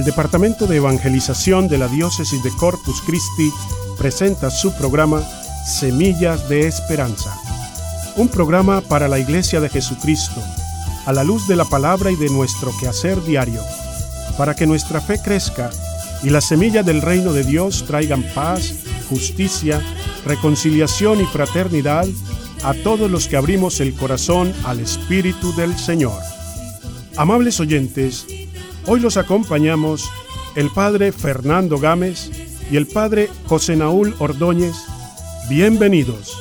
El Departamento de Evangelización de la Diócesis de Corpus Christi presenta su programa Semillas de Esperanza, un programa para la Iglesia de Jesucristo, a la luz de la palabra y de nuestro quehacer diario, para que nuestra fe crezca y las semillas del reino de Dios traigan paz, justicia, reconciliación y fraternidad a todos los que abrimos el corazón al Espíritu del Señor. Amables oyentes, hoy los acompañamos el Padre Fernando Gámez y el Padre José Naúl Ordóñez. Bienvenidos.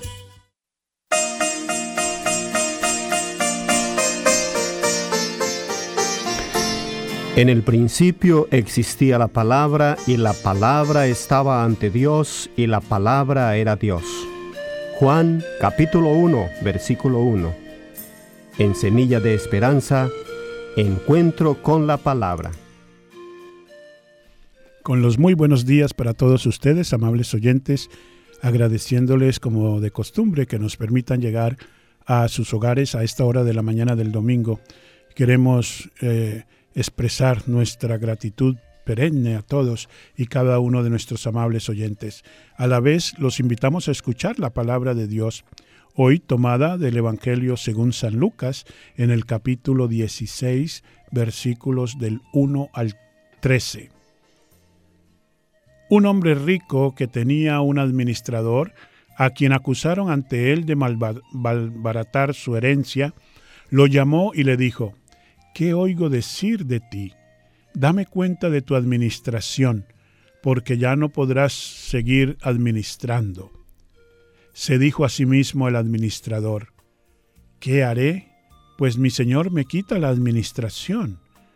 En el principio existía la palabra, y la palabra estaba ante Dios, y la palabra era Dios. Juan, capítulo 1, versículo 1. En Semilla de Esperanza, encuentro con la palabra. Con los muy buenos días para todos ustedes, amables oyentes, agradeciéndoles como de costumbre que nos permitan llegar a sus hogares a esta hora de la mañana del domingo. Queremos expresar nuestra gratitud perenne a todos y cada uno de nuestros amables oyentes. A la vez, los invitamos a escuchar la palabra de Dios, hoy tomada del Evangelio según San Lucas, en el capítulo 16, versículos del 1 al 13. Un hombre rico que tenía un administrador, a quien acusaron ante él de malbaratar su herencia, lo llamó y le dijo: ¿Qué oigo decir de ti? Dame cuenta de tu administración, porque ya no podrás seguir administrando. Se dijo a sí mismo el administrador: ¿qué haré? Pues mi señor me quita la administración.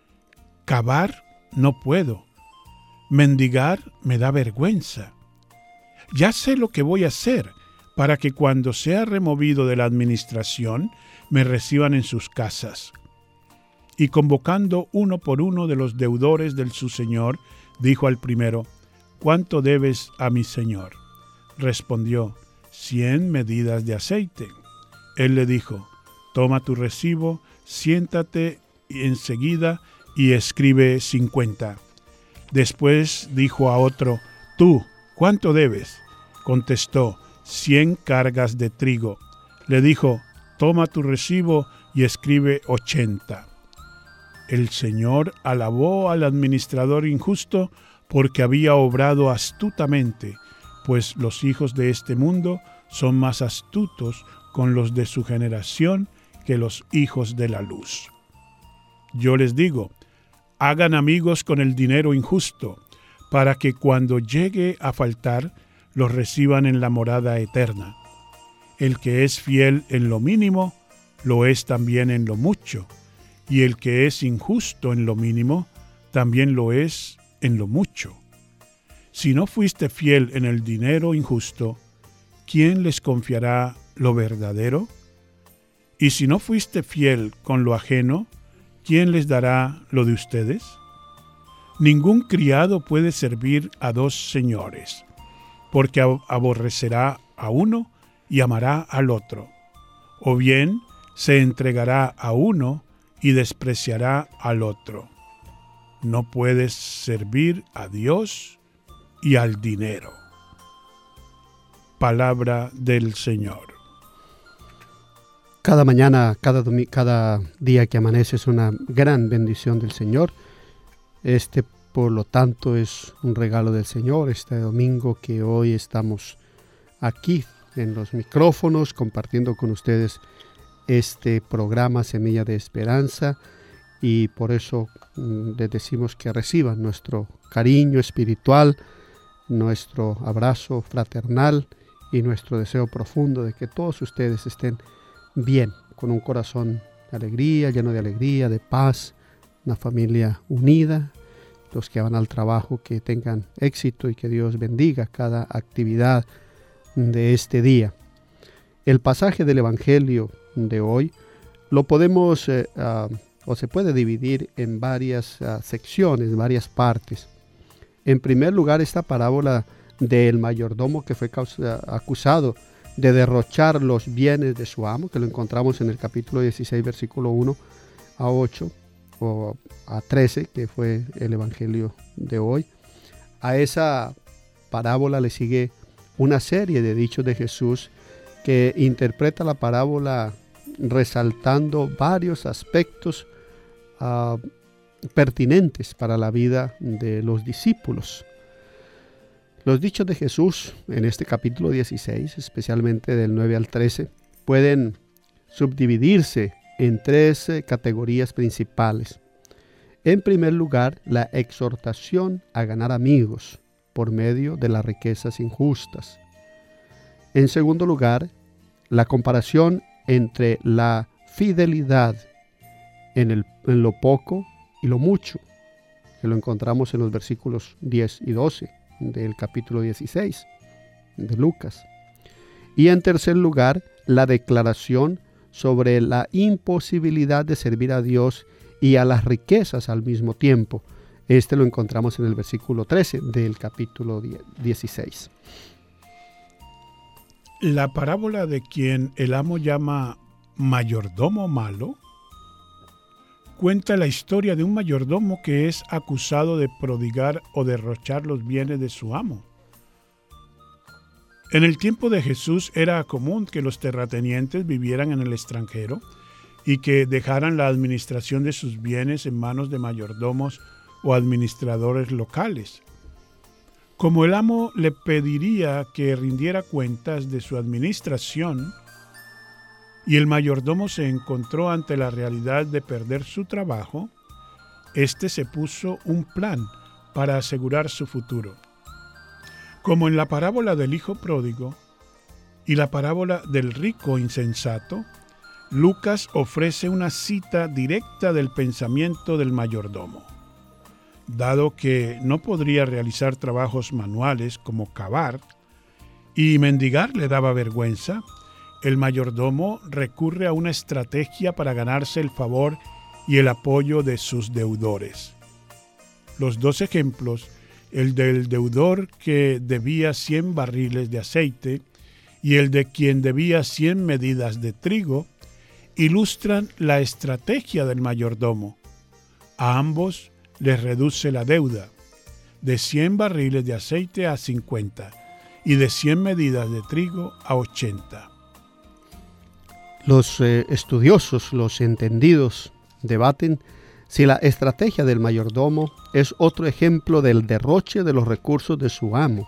Cavar no puedo. Mendigar me da vergüenza. Ya sé lo que voy a hacer para que cuando sea removido de la administración me reciban en sus casas. Y convocando uno por uno de los deudores de su señor, dijo al primero: ¿cuánto debes a mi señor? Respondió: 100 medidas de aceite. Él le dijo: toma tu recibo, siéntate enseguida y escribe 50. Después dijo a otro: tú, ¿cuánto debes? Contestó: 100 cargas de trigo. Le dijo: toma tu recibo y escribe 80. El Señor alabó al administrador injusto porque había obrado astutamente, pues los hijos de este mundo son más astutos con los de su generación que los hijos de la luz. Yo les digo, hagan amigos con el dinero injusto, para que cuando llegue a faltar, los reciban en la morada eterna. El que es fiel en lo mínimo, lo es también en lo mucho. Y el que es injusto en lo mínimo, también lo es en lo mucho. Si no fuiste fiel en el dinero injusto, ¿quién les confiará lo verdadero? Y si no fuiste fiel con lo ajeno, ¿quién les dará lo de ustedes? Ningún criado puede servir a dos señores, porque aborrecerá a uno y amará al otro. O bien se entregará a uno y despreciará al otro. No puedes servir a Dios y al dinero. Palabra del Señor. Cada mañana, cada día que amanece es una gran bendición del Señor. Por lo tanto, es un regalo del Señor, este domingo que hoy estamos aquí en los micrófonos compartiendo con ustedes este programa Semilla de Esperanza, y por eso les decimos que reciban nuestro cariño espiritual, nuestro abrazo fraternal y nuestro deseo profundo de que todos ustedes estén bien, con un corazón de alegría, lleno de alegría, de paz, una familia unida, los que van al trabajo que tengan éxito y que Dios bendiga cada actividad de este día. El pasaje del Evangelio de hoy lo podemos o se puede dividir en varias secciones, varias partes. En primer lugar, esta parábola del mayordomo que fue acusado de derrochar los bienes de su amo, que lo encontramos en el capítulo 16, versículo 1 a 8. o a 13, que fue el evangelio de hoy. A esa parábola le sigue una serie de dichos de Jesús que interpreta la parábola resaltando varios aspectos pertinentes para la vida de los discípulos. Los dichos de Jesús en este capítulo 16, especialmente del 9 al 13, pueden subdividirse en 3 categorías principales. En primer lugar, la exhortación a ganar amigos por medio de las riquezas injustas. En segundo lugar, la comparación entre la fidelidad en lo poco y lo mucho, que lo encontramos en los versículos 10 y 12 del capítulo 16 de Lucas. Y en tercer lugar, la declaración sobre la imposibilidad de servir a Dios y a las riquezas al mismo tiempo. Este lo encontramos en el versículo 13 del capítulo 16. La parábola de quien el amo llama mayordomo malo cuenta la historia de un mayordomo que es acusado de prodigar o derrochar los bienes de su amo. En el tiempo de Jesús era común que los terratenientes vivieran en el extranjero y que dejaran la administración de sus bienes en manos de mayordomos o administradores locales. Como el amo le pediría que rindiera cuentas de su administración y el mayordomo se encontró ante la realidad de perder su trabajo, éste se puso un plan para asegurar su futuro. Como en la parábola del hijo pródigo y la parábola del rico insensato, Lucas ofrece una cita directa del pensamiento del mayordomo. Dado que no podría realizar trabajos manuales como cavar y mendigar le daba vergüenza, el mayordomo recurre a una estrategia para ganarse el favor y el apoyo de sus deudores. Los 2 ejemplos, el del deudor que debía 100 barriles de aceite y el de quien debía 100 medidas de trigo, ilustran la estrategia del mayordomo. A ambos les reduce la deuda de 100 barriles de aceite a 50 y de 100 medidas de trigo a 80. Los estudiosos, los entendidos, debaten si la estrategia del mayordomo es otro ejemplo del derroche de los recursos de su amo.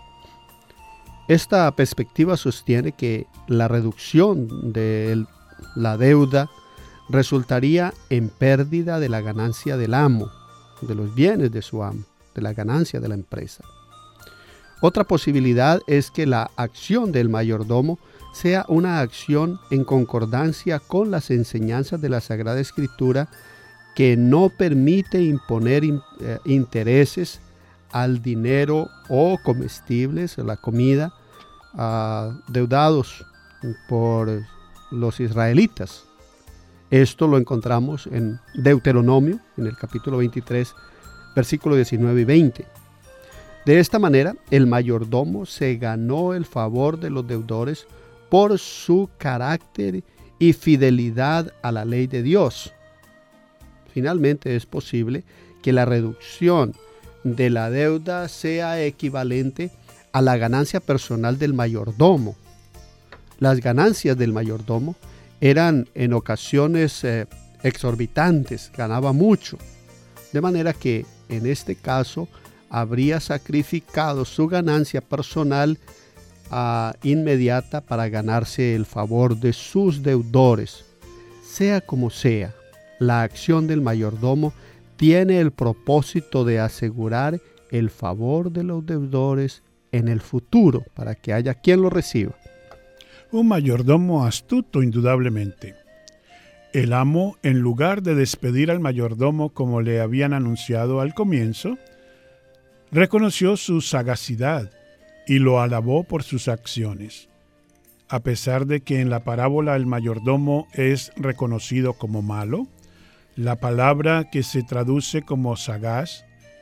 Esta perspectiva sostiene que la reducción de la deuda resultaría en pérdida de la ganancia del amo, de los bienes de su amo, de la ganancia de la empresa. Otra posibilidad es que la acción del mayordomo sea una acción en concordancia con las enseñanzas de la Sagrada Escritura que no permite imponer intereses al dinero o comestibles, a la comida, deudados por los israelitas. Esto lo encontramos en Deuteronomio, en el capítulo 23, versículos 19 y 20. De esta manera, el mayordomo se ganó el favor de los deudores por su carácter y fidelidad a la ley de Dios. Finalmente, es posible que la reducción de la deuda sea equivalente a la ganancia personal del mayordomo. Las ganancias del mayordomo eran en ocasiones exorbitantes, ganaba mucho, de manera que en este caso habría sacrificado su ganancia personal inmediata para ganarse el favor de sus deudores. Sea como sea, la acción del mayordomo tiene el propósito de asegurar el favor de los deudores en el futuro para que haya quien lo reciba. Un mayordomo astuto, indudablemente. El amo, en lugar de despedir al mayordomo como le habían anunciado al comienzo, reconoció su sagacidad y lo alabó por sus acciones. A pesar de que en la parábola el mayordomo es reconocido como malo, la palabra que se traduce como sagaz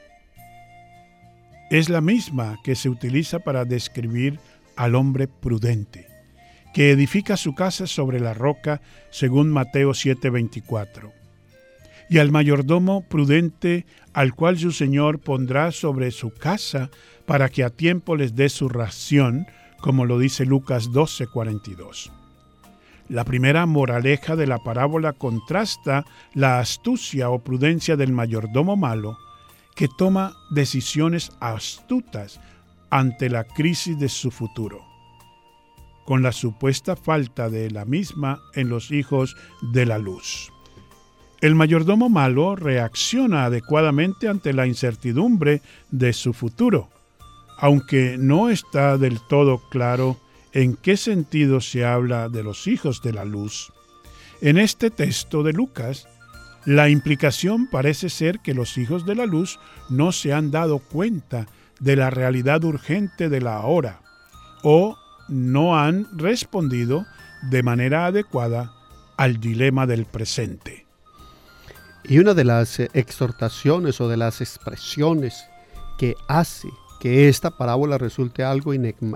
es la misma que se utiliza para describir al hombre prudente, que edifica su casa sobre la roca, según Mateo 7:24. y al mayordomo prudente, al cual su señor pondrá sobre su casa para que a tiempo les dé su ración, como lo dice Lucas 12:42. La primera moraleja de la parábola contrasta la astucia o prudencia del mayordomo malo, que toma decisiones astutas ante la crisis de su futuro, con la supuesta falta de la misma en los hijos de la luz. El mayordomo malo reacciona adecuadamente ante la incertidumbre de su futuro, aunque no está del todo claro en qué sentido se habla de los hijos de la luz. En este texto de Lucas, la implicación parece ser que los hijos de la luz no se han dado cuenta de la realidad urgente de la hora, o no han respondido de manera adecuada al dilema del presente. Y una de las exhortaciones o de las expresiones que hace que esta parábola resulte algo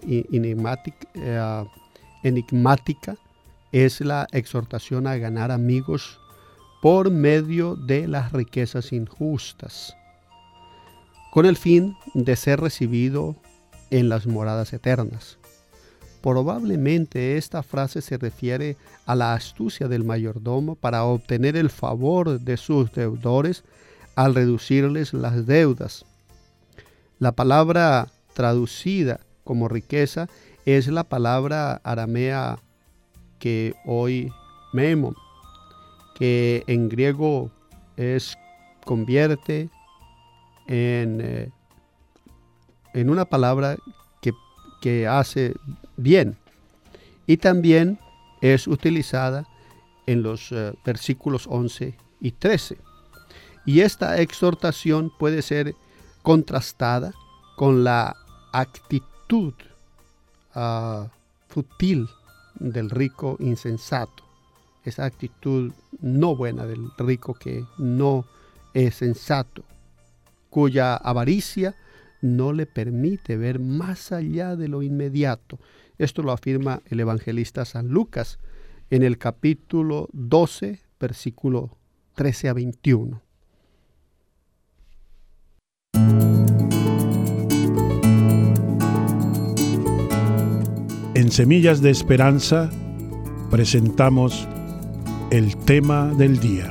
enigmática es la exhortación a ganar amigos por medio de las riquezas injustas, con el fin de ser recibido en las moradas eternas. Probablemente esta frase se refiere a la astucia del mayordomo para obtener el favor de sus deudores al reducirles las deudas. La palabra traducida como riqueza es la palabra aramea que hoy memon, que en griego convierte en una palabra que hace bien, y también es utilizada en los versículos 11 y 13. Y esta exhortación puede ser contrastada con la actitud fútil del rico insensato, esa actitud no buena del rico que no es sensato, cuya avaricia no le permite ver más allá de lo inmediato. Esto lo afirma el evangelista San Lucas en el capítulo 12, versículo 13 a 21. En Semillas de Esperanza presentamos el tema del día.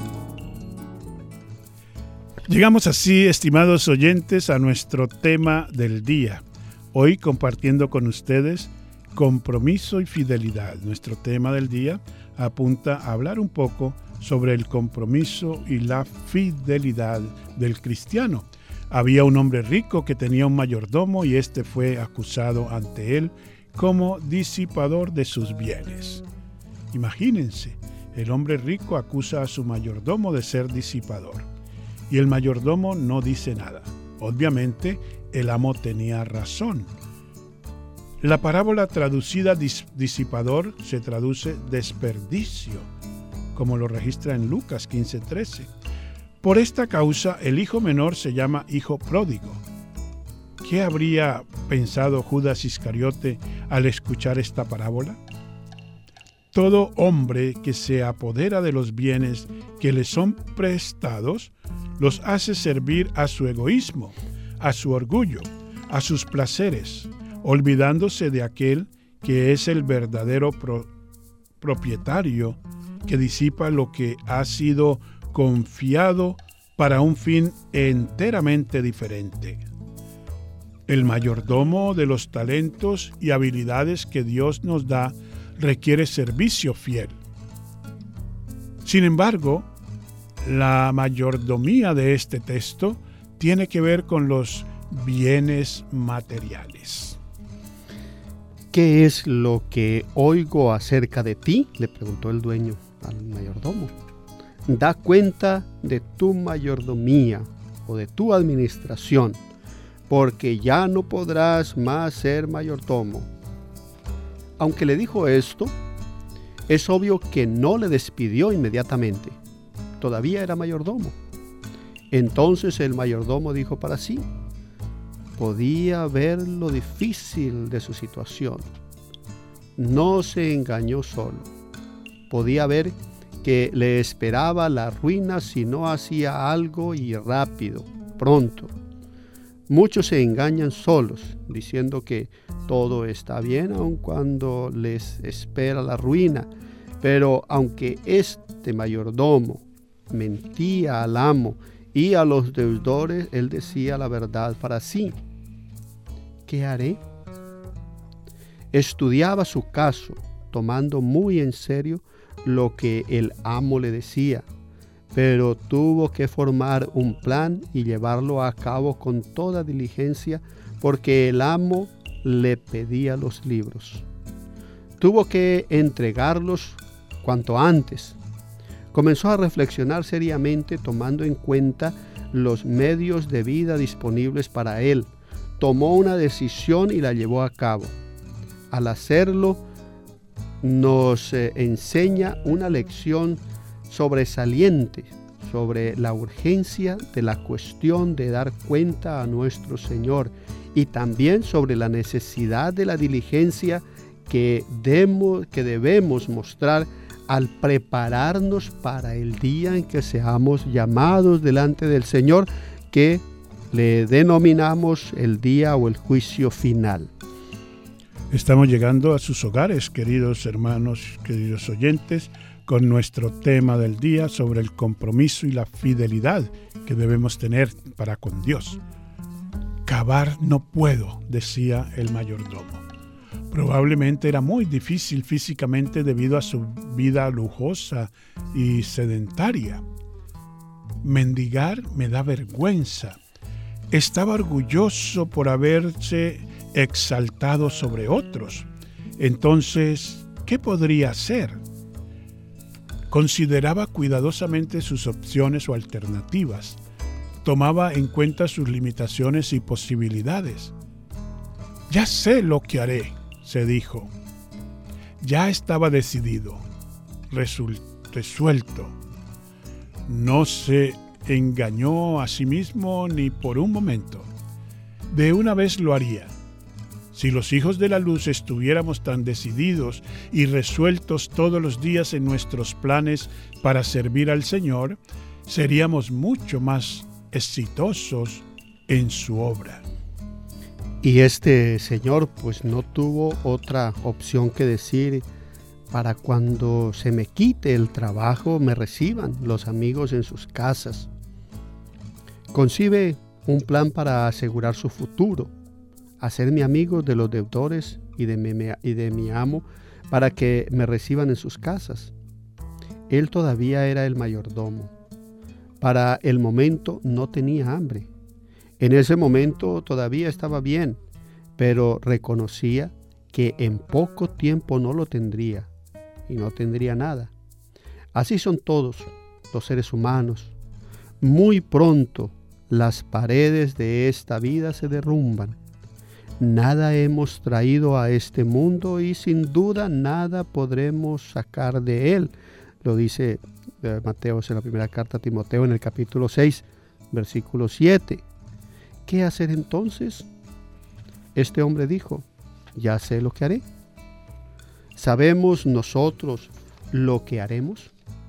Llegamos así, estimados oyentes, a nuestro tema del día. Hoy compartiendo con ustedes compromiso y fidelidad. Nuestro tema del día apunta a hablar un poco sobre el compromiso y la fidelidad del cristiano. Había un hombre rico que tenía un mayordomo y este fue acusado ante él como disipador de sus bienes. Imagínense, el hombre rico acusa a su mayordomo de ser disipador y el mayordomo no dice nada. Obviamente, el amo tenía razón. La parábola traducida disipador se traduce desperdicio, como lo registra en Lucas 15:13. Por esta causa, el hijo menor se llama hijo pródigo. ¿Qué habría pensado Judas Iscariote al escuchar esta parábola? Todo hombre que se apodera de los bienes que le son prestados, los hace servir a su egoísmo, a su orgullo, a sus placeres, olvidándose de aquel que es el verdadero propietario, que disipa lo que ha sido confiado para un fin enteramente diferente. El mayordomo de los talentos y habilidades que Dios nos da requiere servicio fiel. Sin embargo, la mayordomía de este texto tiene que ver con los bienes materiales. ¿Qué es lo que oigo acerca de ti?, le preguntó el dueño al mayordomo. Da cuenta de tu mayordomía o de tu administración, porque ya no podrás más ser mayordomo. Aunque le dijo esto, es obvio que no le despidió inmediatamente. Todavía era mayordomo. Entonces el mayordomo dijo para sí. Podía ver lo difícil de su situación. No se engañó solo. Podía ver que le esperaba la ruina si no hacía algo y rápido, pronto. Muchos se engañan solos, diciendo que todo está bien aun cuando les espera la ruina. Pero aunque este mayordomo mentía al amo y a los deudores, él decía la verdad para sí. ¿Qué haré? Estudiaba su caso, tomando muy en serio lo que el amo le decía, pero tuvo que formar un plan y llevarlo a cabo con toda diligencia, porque el amo le pedía los libros. Tuvo que entregarlos cuanto antes. Comenzó a reflexionar seriamente, tomando en cuenta los medios de vida disponibles para él. Tomó una decisión y la llevó a cabo. Al hacerlo, nos enseña una lección sobresaliente sobre la urgencia de la cuestión de dar cuenta a nuestro Señor y también sobre la necesidad de la diligencia que debemos mostrar al prepararnos para el día en que seamos llamados delante del Señor, que le denominamos el día o el juicio final. Estamos llegando a sus hogares, queridos hermanos, queridos oyentes, con nuestro tema del día sobre el compromiso y la fidelidad que debemos tener para con Dios. Cavar no puedo, decía el mayordomo. Probablemente era muy difícil físicamente debido a su vida lujosa y sedentaria. Mendigar me da vergüenza. Estaba orgulloso por haberse exaltado sobre otros. Entonces, ¿qué podría hacer? Consideraba cuidadosamente sus opciones o alternativas. Tomaba en cuenta sus limitaciones y posibilidades. Ya sé lo que haré, se dijo. Ya estaba decidido, resuelto. No se engañó a sí mismo ni por un momento. De una vez lo haría. Si los hijos de la luz estuviéramos tan decididos y resueltos todos los días en nuestros planes para servir al Señor, seríamos mucho más exitosos en su obra. Y este señor pues no tuvo otra opción que decir: para cuando se me quite el trabajo me reciban los amigos en sus casas. Concibe un plan para asegurar su futuro, hacerme amigo de los deudores y de mi amo para que me reciban en sus casas. Él todavía era el mayordomo. Para el momento no tenía hambre. En ese momento todavía estaba bien, pero reconocía que en poco tiempo no lo tendría y no tendría nada. Así son todos los seres humanos. Muy pronto las paredes de esta vida se derrumban. Nada hemos traído a este mundo y sin duda nada podremos sacar de él. Lo dice Mateo en la primera carta a Timoteo en el capítulo 6, versículo 7. ¿Qué hacer entonces? Este hombre dijo: ya sé lo que haré. ¿Sabemos nosotros lo que haremos?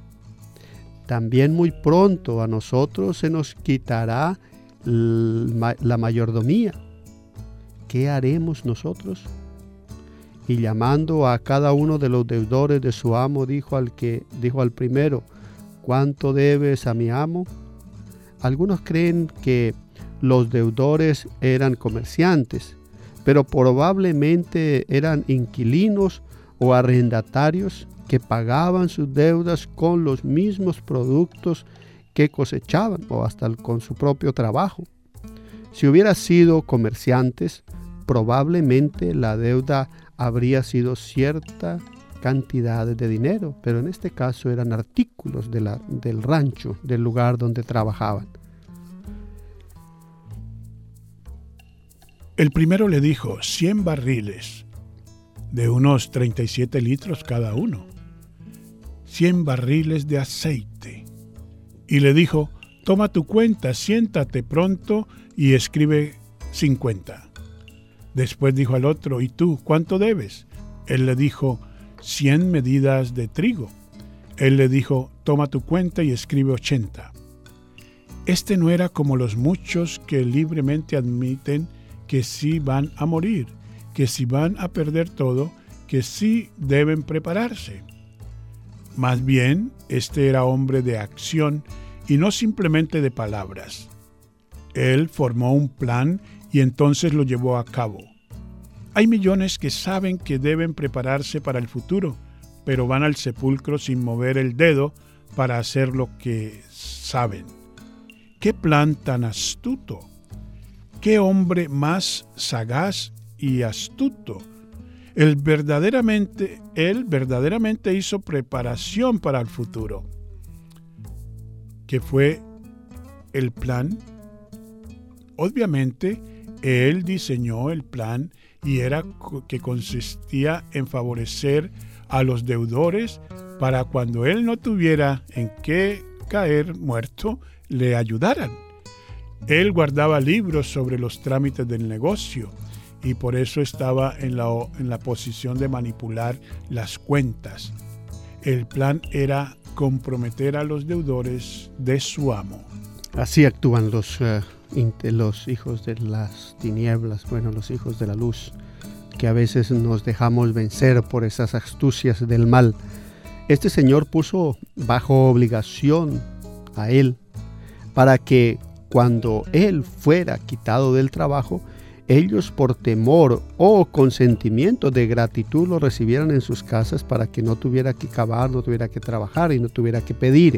También muy pronto a nosotros se nos quitará la mayordomía. ¿Qué haremos nosotros? Y llamando a cada uno de los deudores de su amo, dijo al primero: ¿cuánto debes a mi amo? Algunos creen que los deudores eran comerciantes, pero probablemente eran inquilinos o arrendatarios que pagaban sus deudas con los mismos productos que cosechaban o hasta con su propio trabajo. Si hubiera sido comerciantes, probablemente la deuda habría sido cierta cantidad de dinero, pero en este caso eran artículos del rancho, del lugar donde trabajaban. El primero le dijo 100 barriles, de unos 37 litros cada uno, 100 barriles de aceite. Y le dijo: toma tu cuenta, siéntate pronto y escribe 50. Después dijo al otro: ¿y tú cuánto debes? Él le dijo: 100 medidas de trigo. Él le dijo: toma tu cuenta y escribe 80. Este no era como los muchos que libremente admiten que sí van a morir, que sí van a perder todo, que sí deben prepararse. Más bien, este era hombre de acción y no simplemente de palabras. Él formó un plan y entonces lo llevó a cabo. Hay millones que saben que deben prepararse para el futuro, pero van al sepulcro sin mover el dedo para hacer lo que saben. ¡Qué plan tan astuto! ¡Qué hombre más sagaz y astuto! Él verdaderamente hizo preparación para el futuro. ¿Qué fue el plan? Obviamente, él diseñó el plan y era que consistía en favorecer a los deudores para cuando él no tuviera en qué caer muerto, le ayudaran. Él guardaba libros sobre los trámites del negocio y por eso estaba en la posición de manipular las cuentas. El plan era comprometer a los deudores de su amo. Así actúan los hijos de las tinieblas, los hijos de la luz, que a veces nos dejamos vencer por esas astucias del mal. Este señor puso bajo obligación a él para que cuando él fuera quitado del trabajo, ellos por temor o consentimiento de gratitud lo recibieran en sus casas para que no tuviera que cavar, no tuviera que trabajar y no tuviera que pedir.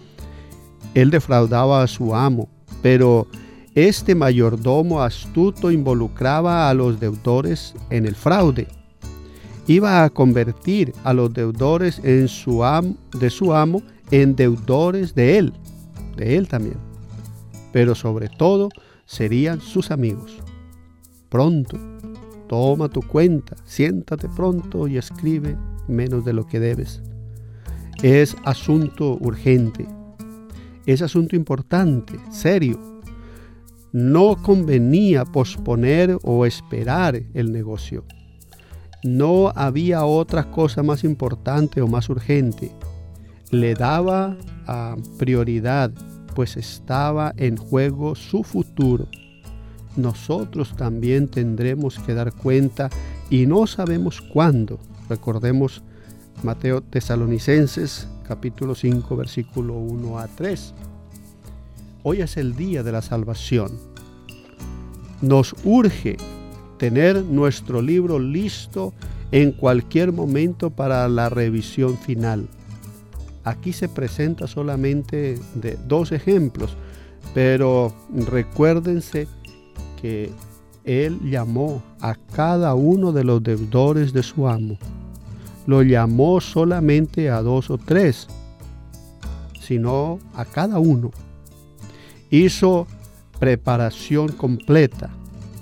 Él defraudaba a su amo, pero este mayordomo astuto involucraba a los deudores en el fraude. Iba a convertir a los deudores de su amo en deudores de él también. Pero sobre todo serían sus amigos. Pronto, toma tu cuenta, siéntate pronto y escribe menos de lo que debes. Es asunto urgente, es asunto importante, serio. No convenía posponer o esperar el negocio. No había otra cosa más importante o más urgente. Le daba prioridad, pues estaba en juego su futuro. Nosotros también tendremos que dar cuenta y no sabemos cuándo. Recordemos Mateo Tesalonicenses, capítulo 5, versículo 1 a 3. Hoy es el día de la salvación. Nos urge tener nuestro libro listo en cualquier momento para la revisión final. Aquí se presenta solamente de 2 ejemplos, pero recuérdense que él llamó a cada uno de los deudores de su amo. Lo llamó solamente a 2 o 3, sino a cada uno. Hizo preparación completa.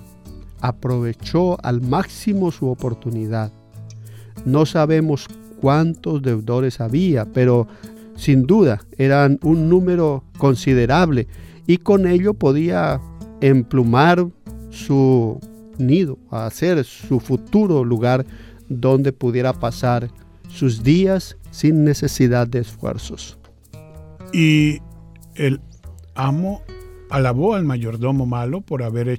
Aprovechó al máximo su oportunidad. No sabemos cuántos deudores había, pero sin duda eran un número considerable y con ello podía emplumar su nido, hacer su futuro lugar donde pudiera pasar sus días sin necesidad de esfuerzos. Y el amo alabó al mayordomo malo por haber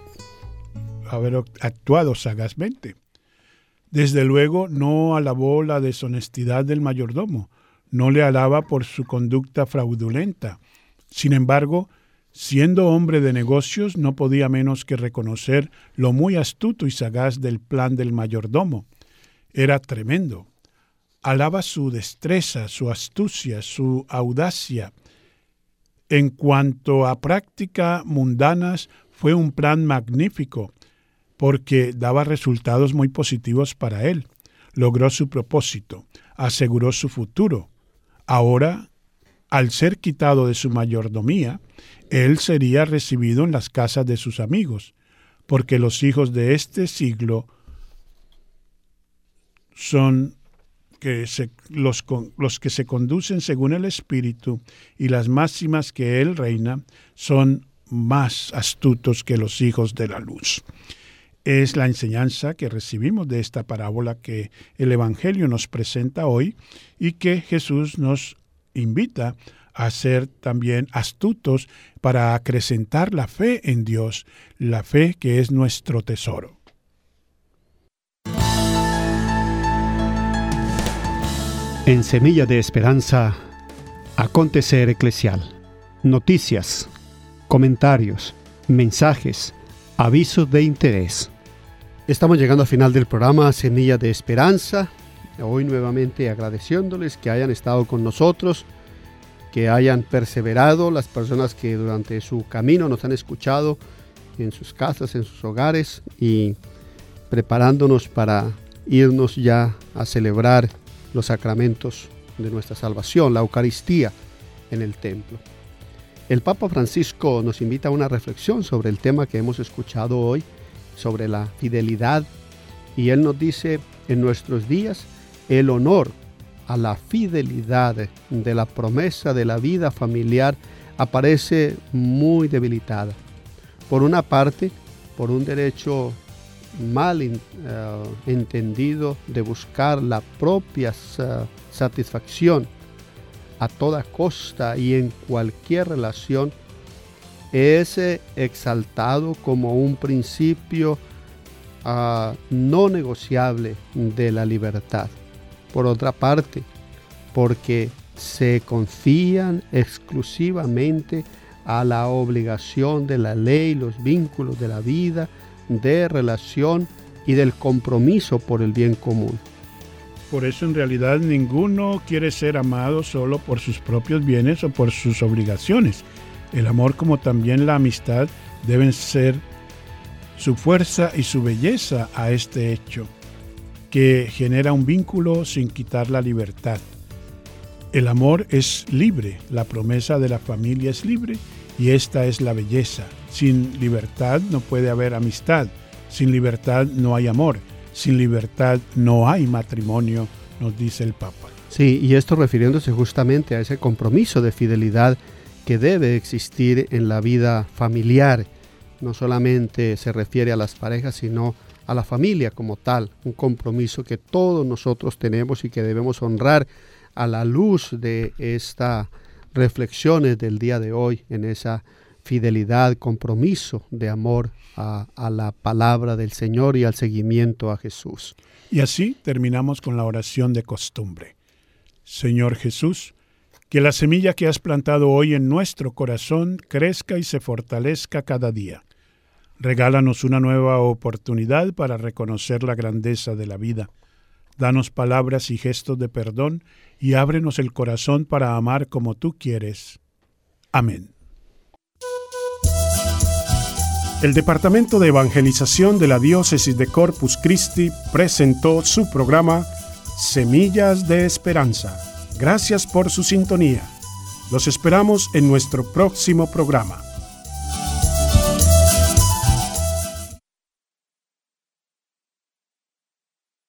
actuado sagazmente. Desde luego no alabó la deshonestidad del mayordomo, no le alaba por su conducta fraudulenta. Sin embargo, siendo hombre de negocios, no podía menos que reconocer lo muy astuto y sagaz del plan del mayordomo. Era tremendo. Alaba su destreza, su astucia, su audacia. En cuanto a prácticas mundanas, fue un plan magnífico, porque daba resultados muy positivos para él. Logró su propósito, aseguró su futuro. Ahora, al ser quitado de su mayordomía, él sería recibido en las casas de sus amigos, porque los hijos de este siglo son los que se conducen según el Espíritu, y las máximas que él reina son más astutos que los hijos de la luz. Es la enseñanza que recibimos de esta parábola que el Evangelio nos presenta hoy y que Jesús nos invita a ser también astutos para acrecentar la fe en Dios, la fe que es nuestro tesoro. En Semilla de Esperanza, acontecer eclesial. Noticias, comentarios, mensajes, avisos de interés. Estamos llegando al final del programa Semilla de Esperanza. Hoy nuevamente agradeciéndoles que hayan estado con nosotros, que hayan perseverado, las personas que durante su camino nos han escuchado en sus casas, en sus hogares, y preparándonos para irnos ya a celebrar los sacramentos de nuestra salvación, la Eucaristía en el templo. El Papa Francisco nos invita a una reflexión sobre el tema que hemos escuchado hoy, sobre la fidelidad, y él nos dice: en nuestros días el honor a la fidelidad de la promesa de la vida familiar aparece muy debilitada. Por una parte, por un derecho mal entendido de buscar la propia satisfacción a toda costa y en cualquier relación, es exaltado como un principio no negociable de la libertad. Por otra parte, porque se confían exclusivamente a la obligación de la ley, los vínculos de la vida, de relación y del compromiso por el bien común. Por eso en realidad ninguno quiere ser amado solo por sus propios bienes o por sus obligaciones. El amor, como también la amistad, deben ser su fuerza y su belleza a este hecho, que genera un vínculo sin quitar la libertad. El amor es libre, la promesa de la familia es libre, y esta es la belleza. Sin libertad no puede haber amistad, sin libertad no hay amor, sin libertad no hay matrimonio, nos dice el Papa. Sí, y esto refiriéndose justamente a ese compromiso de fidelidad que debe existir en la vida familiar. No solamente se refiere a las parejas, sino a la familia como tal, un compromiso que todos nosotros tenemos y que debemos honrar a la luz de estas reflexiones del día de hoy, en esa fidelidad, compromiso de amor a la palabra del Señor y al seguimiento a Jesús. Y así terminamos con la oración de costumbre. Señor Jesús, que la semilla que has plantado hoy en nuestro corazón crezca y se fortalezca cada día. Regálanos una nueva oportunidad para reconocer la grandeza de la vida. Danos palabras y gestos de perdón y ábrenos el corazón para amar como tú quieres. Amén. El Departamento de Evangelización de la Diócesis de Corpus Christi presentó su programa Semillas de Esperanza. Gracias por su sintonía. Los esperamos en nuestro próximo programa.